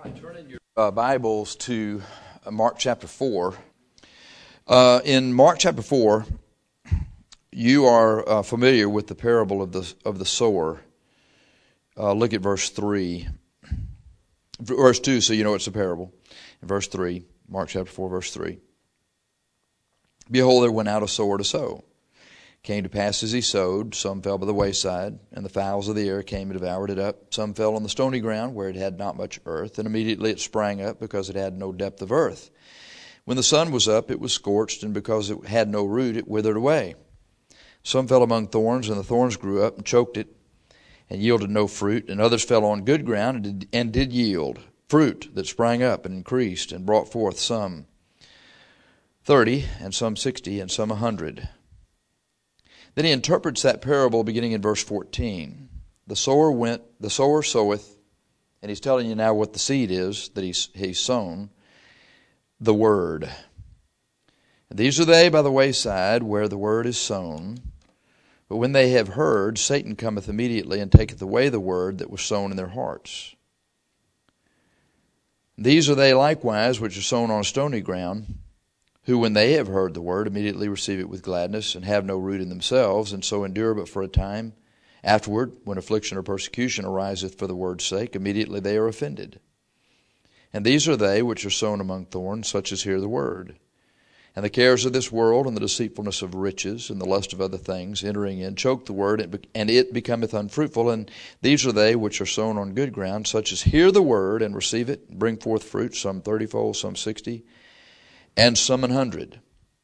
Turn in your Bibles to Mark chapter 4. In Mark chapter 4, you are familiar with the parable of the sower. Look at verse 3. Verse 2, so you know it's a parable. In verse 3, Mark chapter 4, verse 3. Behold, there went out a sower to sow. Came to pass as he sowed, some fell by the wayside, and the fowls of the air came and devoured it up. Some fell on the stony ground, where it had not much earth, and immediately it sprang up, because it had no depth of earth. When the sun was up, it was scorched, and because it had no root, it withered away. Some fell among thorns, and the thorns grew up and choked it, and yielded no fruit. And others fell on good ground, and did yield fruit that sprang up and increased, and brought forth some 30, and some 60, and some 100. Then he interprets that parable beginning in verse 14. The sower soweth, and he's telling you now what the seed is that he's sown, the word. And these are they by the wayside where the word is sown. But when they have heard, Satan cometh immediately and taketh away the word that was sown in their hearts. These are they likewise which are sown on stony ground, who, when they have heard the word, immediately receive it with gladness, and have no root in themselves, and so endure but for a time. Afterward, when affliction or persecution ariseth for the word's sake, immediately they are offended. And these are they which are sown among thorns, such as hear the word. And the cares of this world, and the deceitfulness of riches, and the lust of other things, entering in, choke the word, and it becometh unfruitful. And these are they which are sown on good ground, such as hear the word, and receive it, and bring forth fruit, some 30-fold, some 60, and some 100.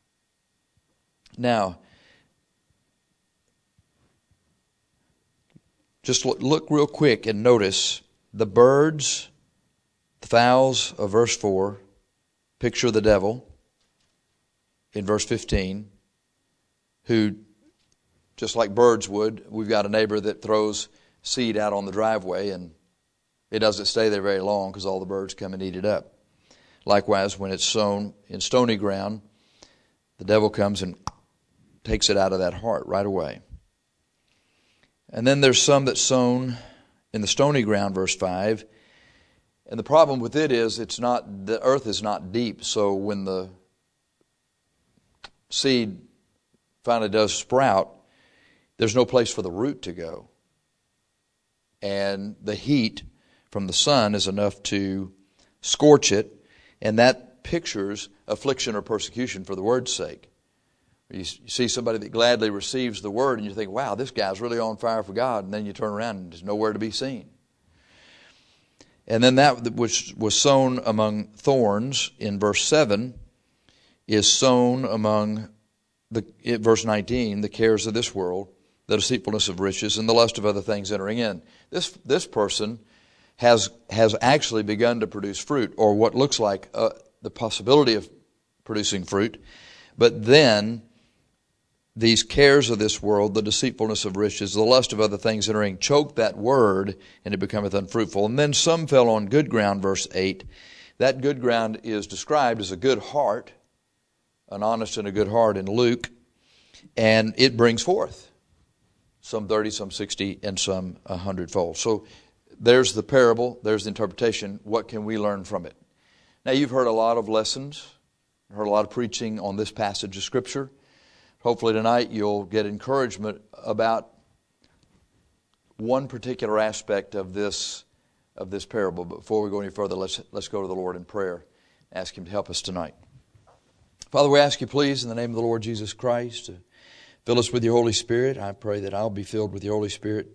Now, just look real quick and notice the birds, the fowls of verse 4, picture the devil in verse 15, who, just like birds would, we've got a neighbor that throws seed out on the driveway, and it doesn't stay there very long because all the birds come and eat it up. Likewise, when it's sown in stony ground, the devil comes and takes it out of that heart right away. And then there's some that's sown in the stony ground, verse 5. And the problem with it is the earth is not deep. So when the seed finally does sprout, there's no place for the root to go. And the heat from the sun is enough to scorch it. And that pictures affliction or persecution for the word's sake. You see somebody that gladly receives the word and you think, wow, this guy's really on fire for God. And then you turn around and there's nowhere to be seen. And then that which was sown among thorns in verse 7 is sown among, verse 19, the cares of this world, the deceitfulness of riches, and the lust of other things entering in. This person has actually begun to produce fruit, or what looks like the possibility of producing fruit. But then these cares of this world, the deceitfulness of riches, the lust of other things entering, choke that word, and it becometh unfruitful. And then some fell on good ground, verse 8. That good ground is described as a good heart, an honest and a good heart in Luke, and it brings forth some 30, some 60, and some 100-fold. So there's the parable, there's the interpretation. What can we learn from it? Now, you've heard a lot of lessons, heard a lot of preaching on this passage of Scripture. Hopefully tonight you'll get encouragement about one particular aspect of this parable. But before we go any further, let's go to the Lord in prayer. Ask Him to help us tonight. Father, we ask You, please, in the name of the Lord Jesus Christ, to fill us with Your Holy Spirit. I pray that I'll be filled with Your Holy Spirit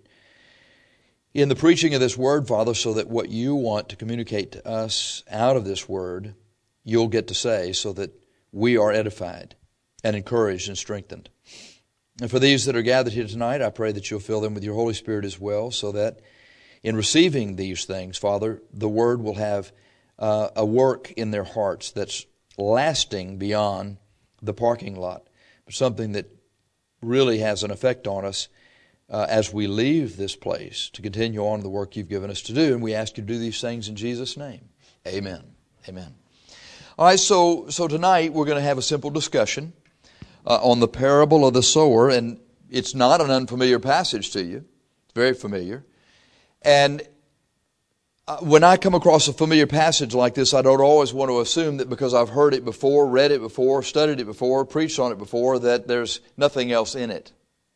in the preaching of this word, Father, so that what You want to communicate to us out of this word, You'll get to say, so that we are edified and encouraged and strengthened. And for these that are gathered here tonight, I pray that You'll fill them with Your Holy Spirit as well, so that in receiving these things, Father, the word will have a work in their hearts that's lasting beyond the parking lot, but something that really has an effect on us as we leave this place to continue on the work You've given us to do. And we ask You to do these things in Jesus' name. Amen. Amen. All right, so tonight we're going to have a simple discussion on the parable of the sower. And it's not an unfamiliar passage to you. It's very familiar. And when I come across a familiar passage like this, I don't always want to assume that because I've heard it before, read it before, studied it before, preached on it before, that there's nothing else in it.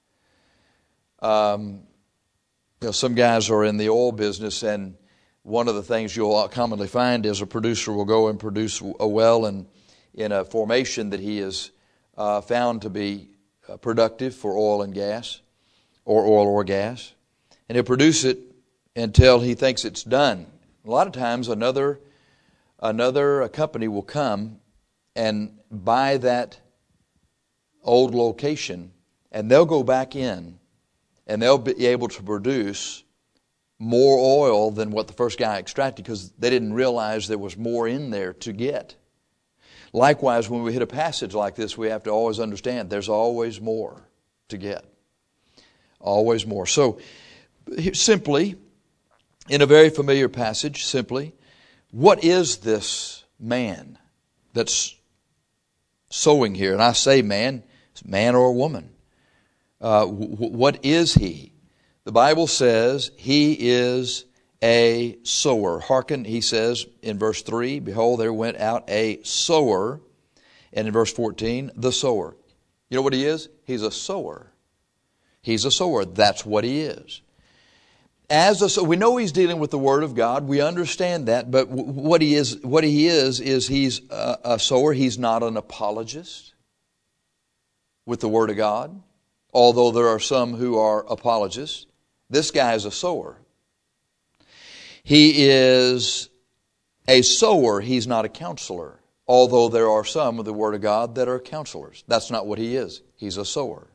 Some guys are in the oil business, and one of the things you'll commonly find is a producer will go and produce a well in a formation that he has found to be productive for oil and gas, or oil or gas. And he'll produce it until he thinks it's done. A lot of times another company will come and buy that old location, and they'll go back in and they'll be able to produce more oil than what the first guy extracted because they didn't realize there was more in there to get. Likewise, when we hit a passage like this, we have to always understand there's always more to get. Always more. So, simply, in a very familiar passage, simply, what is this man that's sowing here? And I say man, it's man or woman. What is he? The Bible says he is a sower. Hearken, he says in verse 3, behold, there went out a sower. And in verse 14, the sower. You know what he is? He's a sower. He's a sower. That's what he is. We know he's dealing with the Word of God. We understand that. But what he is he's a sower. He's not an apologist with the Word of God. Although there are some who are apologists. This guy is a sower. He is a sower. He's not a counselor. Although there are some of the Word of God that are counselors. That's not what he is. He's a sower.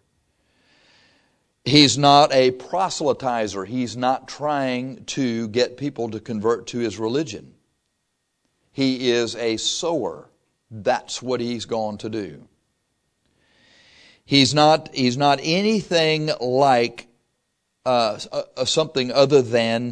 He's not a proselytizer. He's not trying to get people to convert to his religion. He is a sower. That's what he's gone to do. He's not anything like something other than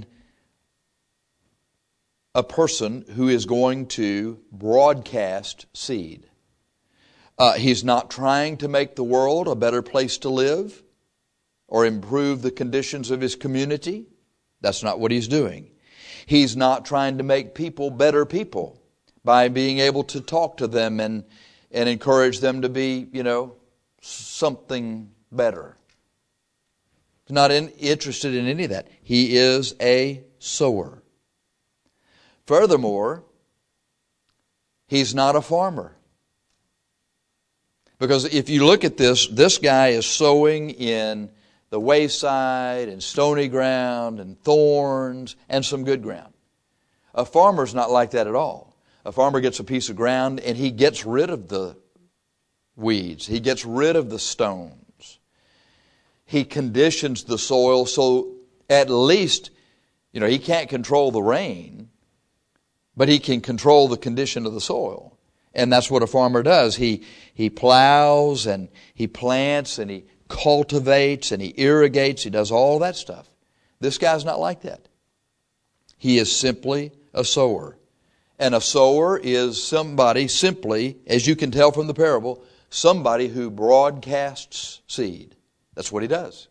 a person who is going to broadcast seed. He's not trying to make the world a better place to live or improve the conditions of his community. That's not what he's doing. He's not trying to make people better people by being able to talk to them and encourage them to be, something better. He's not interested in any of that. He is a sower. Furthermore, he's not a farmer. Because if you look at this guy is sowing in the wayside and stony ground and thorns and some good ground. A farmer's not like that at all. A farmer gets a piece of ground and he gets rid of the weeds. He gets rid of the stones. He conditions the soil so at least, he can't control the rain, but he can control the condition of the soil. And that's what a farmer does. He plows and he plants and he cultivates and he irrigates. He does all that stuff. This guy's not like that. He is simply a sower. And a sower is somebody simply, as you can tell from the parable, somebody who broadcasts seed. That's what he does.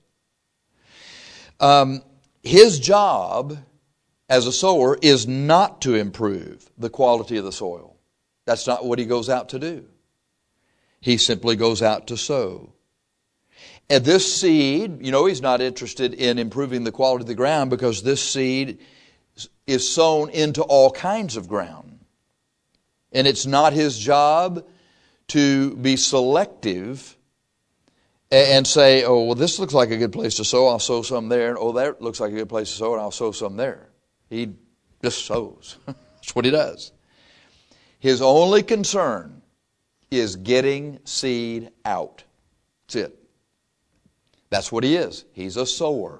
His job as a sower is not to improve the quality of the soil. That's not what he goes out to do. He simply goes out to sow. And this seed, he's not interested in improving the quality of the ground because this seed is sown into all kinds of ground. And it's not his job to be selective and say, oh, well, this looks like a good place to sow, I'll sow some there. And, oh, that looks like a good place to sow, and I'll sow some there. He just sows. That's what he does. His only concern is getting seed out. That's it. That's what he is. He's a sower.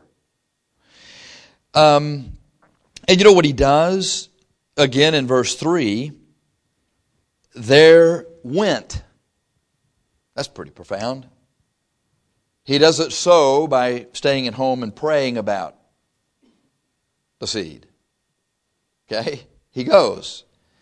And you know what he does? Again in verse 3, there went. That's pretty profound. He doesn't sow by staying at home and praying about the seed. Okay? He goes.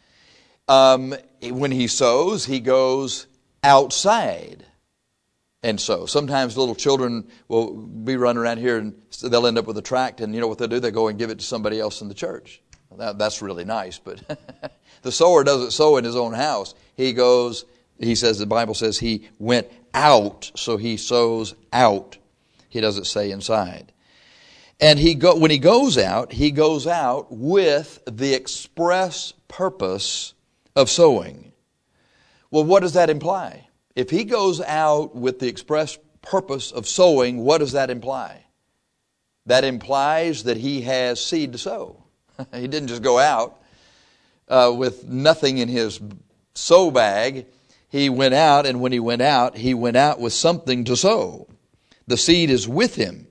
When he sows, he goes outside and sow. Sometimes little children will be running around here and they'll end up with a tract, and you know what they'll do? They go and give it to somebody else in the church. That's really nice, but the sower doesn't sow in his own house. He says, the Bible says he went out, so he sows out. He doesn't say inside. And when he goes out with the express purpose of sowing. Well, what does that imply? If he goes out with the express purpose of sowing, what does that imply? That implies that he has seed to sow. He didn't just go out with nothing in his sow bag. He went out, and when he went out with something to sow. The seed is with him.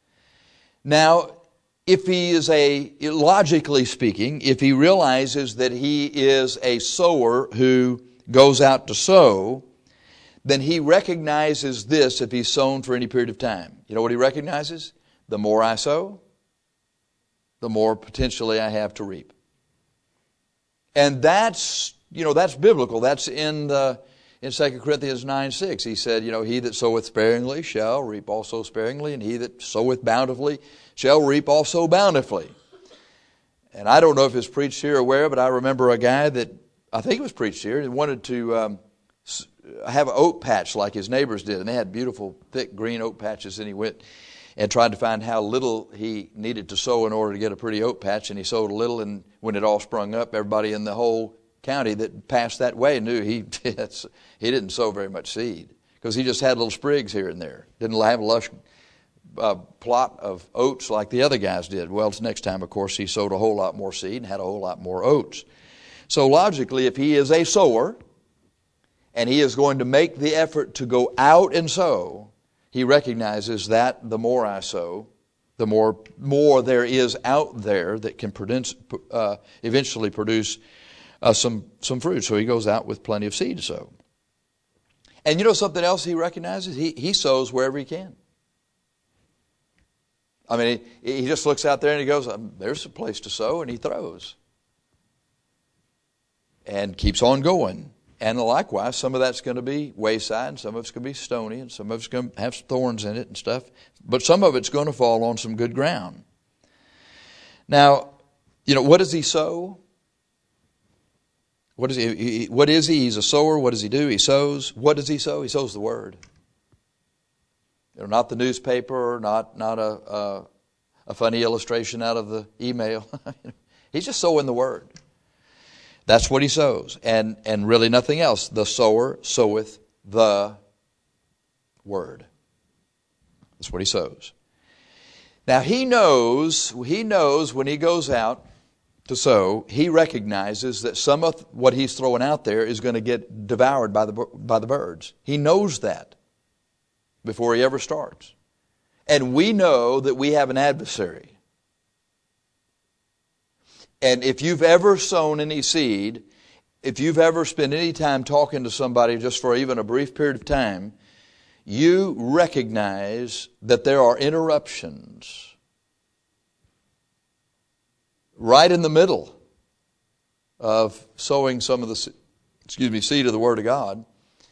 Now, if he is logically speaking, if he realizes that he is a sower who goes out to sow, then he recognizes this if he's sown for any period of time. You know what he recognizes? The more I sow, the more potentially I have to reap. And that's biblical. That's in 2 Corinthians 9:6. He said, he that soweth sparingly shall reap also sparingly, and he that soweth bountifully shall reap also bountifully. And I don't know if it's preached here or where, but I remember a guy that, I think it was preached here, he wanted to have an oat patch like his neighbors did, and they had beautiful, thick, green oat patches, and he went and tried to find how little he needed to sow in order to get a pretty oat patch, and he sowed a little, and when it all sprung up, everybody in the whole county that passed that way knew he didn't sow very much seed, because he just had little sprigs here and there. Didn't have a lush plot of oats like the other guys did. Well, next time, of course, he sowed a whole lot more seed and had a whole lot more oats. So logically, if he is a sower and he is going to make the effort to go out and sow, he recognizes that the more I sow, the more there is out there that can eventually produce some fruit. So he goes out with plenty of seed to sow. And you know something else he recognizes? He sows wherever he can. I mean, he just looks out there and he goes, there's a place to sow, and he throws. And keeps on going. And likewise, some of that's going to be wayside, and some of it's going to be stony, and some of it's going to have thorns in it and stuff. But some of it's going to fall on some good ground. Now, what does he sow? What is he? He's a sower. What does he do? He sows. What does he sow? He sows the Word. Not the newspaper, not a funny illustration out of the email. He's just sowing the Word. That's what he sows, and really nothing else. The sower soweth the Word. That's what he sows. Now he knows when he goes out to sow, he recognizes that some of what he's throwing out there is going to get devoured by the birds. He knows that before he ever starts. And we know that we have an adversary. And if you've ever sown any seed, if you've ever spent any time talking to somebody just for even a brief period of time, you recognize that there are interruptions right in the middle of sowing some of the seed of the Word of God.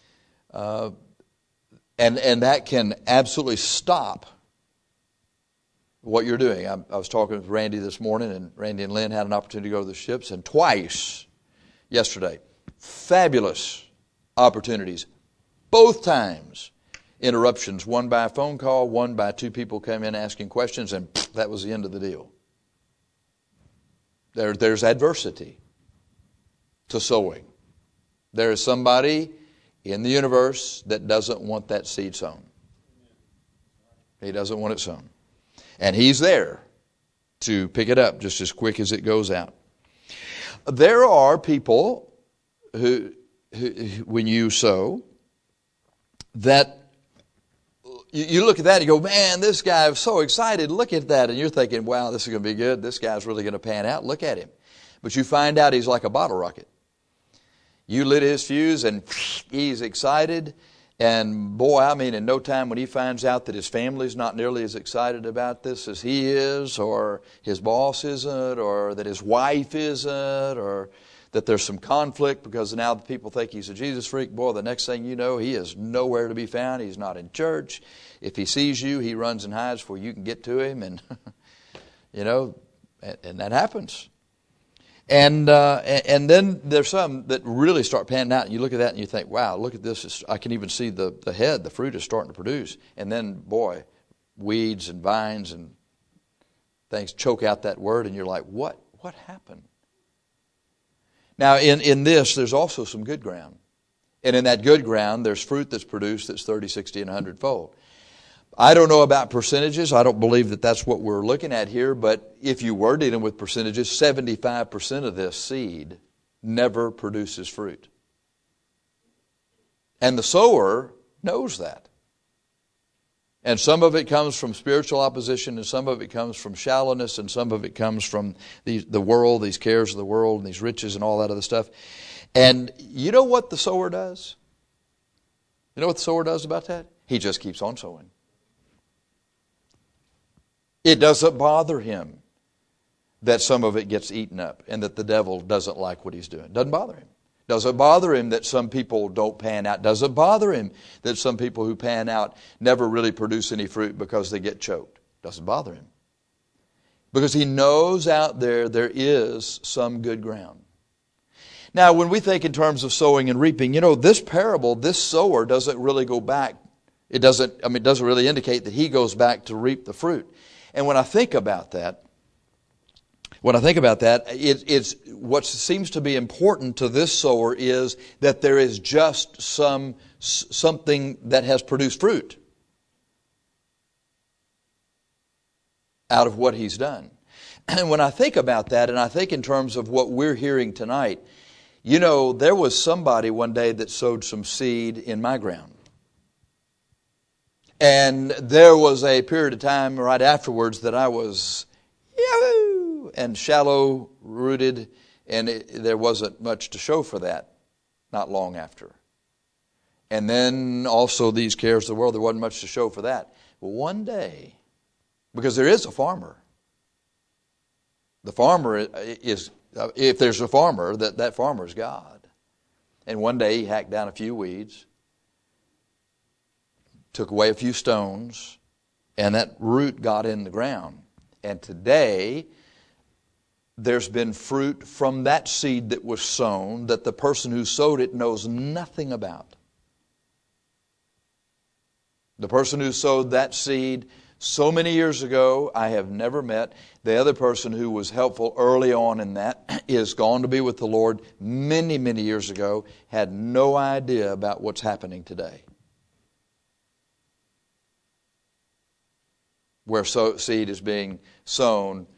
And that can absolutely stop what you're doing. I was talking with Randy this morning, and Randy and Lynn had an opportunity to go to the ships, and twice yesterday, fabulous opportunities. Both times, interruptions, one by a phone call, one by two people came in asking questions, and that was the end of the deal. There's adversity to sowing. There is somebody in the universe that doesn't want that seed sown. He doesn't want it sown. And he's there to pick it up just as quick as it goes out. There are people who when you sow, that you look at that and you go, man, this guy is so excited. Look at that. And you're thinking, wow, this is going to be good. This guy's really going to pan out. Look at him. But you find out he's like a bottle rocket. You lit his fuse and he's excited. And boy, I mean, in no time when he finds out that his family's not nearly as excited about this as he is, or his boss isn't, or that his wife isn't, or that there's some conflict because now the people think he's a Jesus freak, boy, the next thing you know, he is nowhere to be found. He's not in church. If he sees you, he runs and hides before you can get to him. And, and that happens. And then there's some that really start panning out, and you look at that and you think, wow, look at this. I can even see the head, the fruit is starting to produce. And then, boy, weeds and vines and things choke out that word, and you're like, what happened? Now, in this, there's also some good ground. And in that good ground, there's fruit that's produced that's 30, 60, and 100-fold. I don't know about percentages. I don't believe that that's what we're looking at here. But if you were dealing with percentages, 75% of this seed never produces fruit. And the sower knows that. And some of it comes from spiritual opposition, and some of it comes from shallowness, and some of it comes from the world, these cares of the world, and these riches and all that other stuff. And you know what the sower does? You know what the sower does about that? He just keeps on sowing. It doesn't bother him that some of it gets eaten up and that the devil doesn't like what he's doing. Doesn't bother him. Doesn't bother him that some people don't pan out. Doesn't bother him that some people who pan out never really produce any fruit because they get choked. Doesn't bother him. Because he knows out there is some good ground. Now, when we think in terms of sowing and reaping, this parable, this sower doesn't really go back. It doesn't really indicate that he goes back to reap the fruit. And when I think about that, it's what seems to be important to this sower is that there is just something that has produced fruit out of what he's done. And when I think about that, and I think in terms of what we're hearing tonight, there was somebody one day that sowed some seed in my ground. And there was a period of time right afterwards that I was yahoo and shallow rooted, and there wasn't much to show for that not long after. And then also these cares of the world, there wasn't much to show for that. But one day, because there is a farmer, the farmer is, if there's a farmer, that farmer is God. And one day he hacked down a few weeds, took away a few stones, and that root got in the ground. And today, there's been fruit from that seed that was sown that the person who sowed it knows nothing about. The person who sowed that seed so many years ago, I have never met. The other person who was helpful early on in that is gone to be with the Lord many, many years ago, had no idea about what's happening today. Where seed is being sown,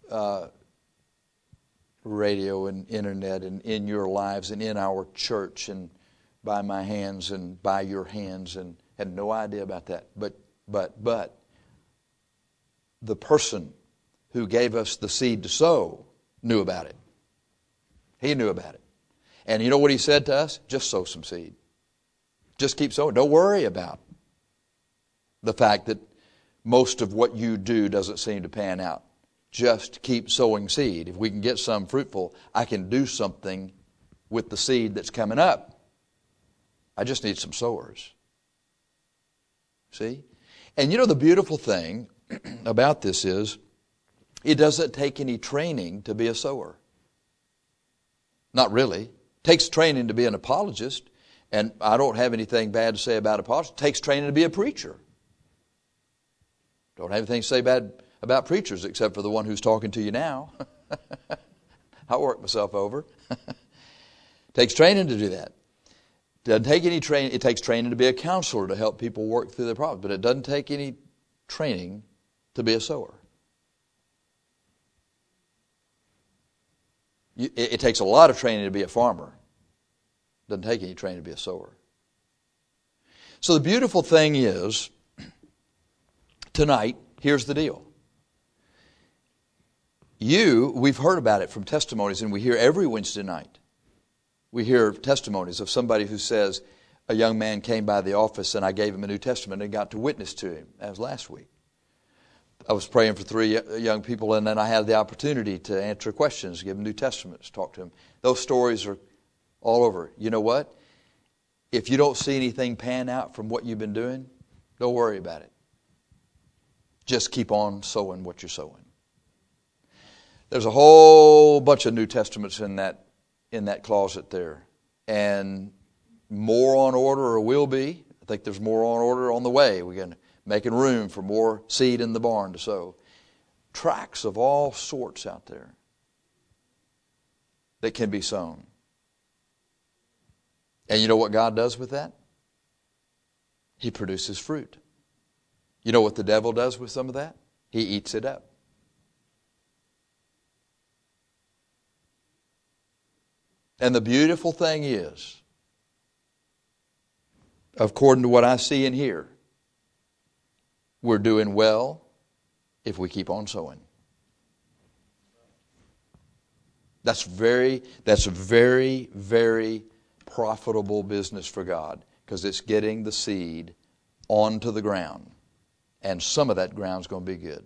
radio and internet and in your lives and in our church and by my hands and by your hands, and had no idea about that. But the person who gave us the seed to sow knew about it. He knew about it. And you know what he said to us? Just sow some seed. Just keep sowing. Don't worry about the fact that most of what you do doesn't seem to pan out. Just keep sowing seed. If we can get some fruitful, I can do something with the seed that's coming up. I just need some sowers. See? And the beautiful thing about this is it doesn't take any training to be a sower. Not really. It takes training to be an apologist, and I don't have anything bad to say about apologists. It takes training to be a preacher. Don't have anything to say bad about preachers except for the one who's talking to you now. I'll work myself over. Takes training to do that. Doesn't take any training. It takes training to be a counselor to help people work through their problems, but it doesn't take any training to be a sower. It takes a lot of training to be a farmer. Doesn't take any training to be a sower. So the beautiful thing is, tonight, here's the deal. We've heard about it from testimonies, and we hear every Wednesday night. We hear testimonies of somebody who says, a young man came by the office and I gave him a New Testament and got to witness to him. That was last week. I was praying for 3 young people, and then I had the opportunity to answer questions, give them New Testaments, talk to them. Those stories are all over. You know what? If you don't see anything pan out from what you've been doing, don't worry about it. Just keep on sowing what you're sowing. There's a whole bunch of New Testaments in that closet there. And more on order or will be. I think there's more on order on the way. We're making room for more seed in the barn to sow. Tracts of all sorts out there that can be sown. And you know what God does with that? He produces fruit. You know what the devil does with some of that? He eats it up. And the beautiful thing is, according to what I see and hear, we're doing well if we keep on sowing. That's a very, very profitable business for God, because it's getting the seed onto the ground. And some of that ground's going to be good.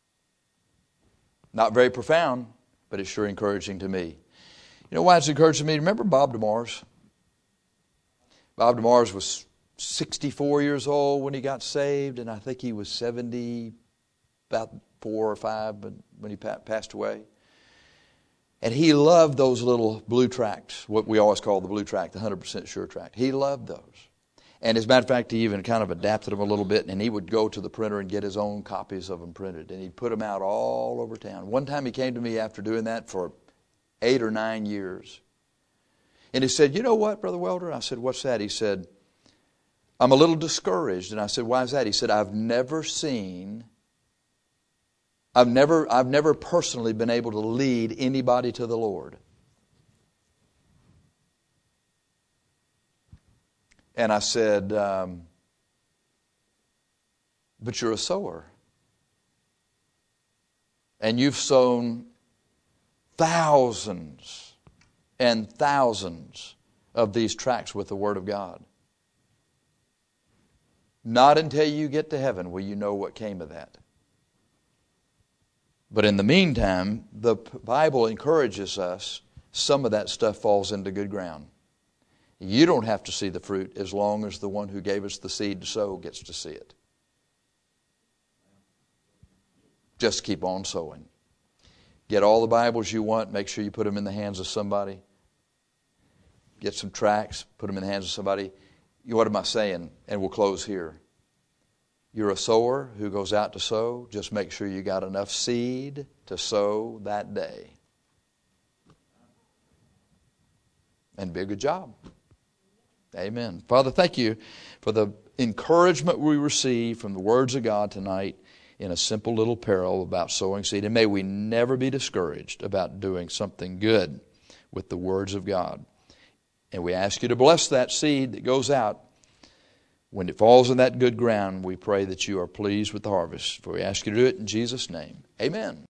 Not very profound, but it's sure encouraging to me. You know why it's encouraging me? Remember Bob DeMars? Bob DeMars was 64 years old when he got saved, and I think he was 70, about 4 or 5 when he passed away. And he loved those little blue tracts, what we always call the blue tract, the 100% sure tract. He loved those. And as a matter of fact, he even kind of adapted them a little bit, and he would go to the printer and get his own copies of them printed, and he'd put them out all over town. One time he came to me after doing that for 8 or 9 years. And he said, "You know what, Brother Welder?" I said, "What's that?" He said, "I'm a little discouraged." And I said, "Why is that?" He said, I've never personally been able to lead anybody to the Lord. And I said, "But you're a sower. And you've sown thousands and thousands of these tracts with the Word of God. Not until you get to heaven will you know what came of that. But in the meantime, the Bible encourages us, some of that stuff falls into good ground. You don't have to see the fruit as long as the one who gave us the seed to sow gets to see it. Just keep on sowing. Get all the Bibles you want. Make sure you put them in the hands of somebody. Get some tracts. Put them in the hands of somebody. What am I saying? And we'll close here. You're a sower who goes out to sow. Just make sure you got enough seed to sow that day. And be a good job. Amen. Father, thank you for the encouragement we receive from the words of God tonight in a simple little parable about sowing seed. And may we never be discouraged about doing something good with the words of God. And we ask you to bless that seed that goes out. When it falls in that good ground, we pray that you are pleased with the harvest. For we ask you to do it in Jesus' name. Amen.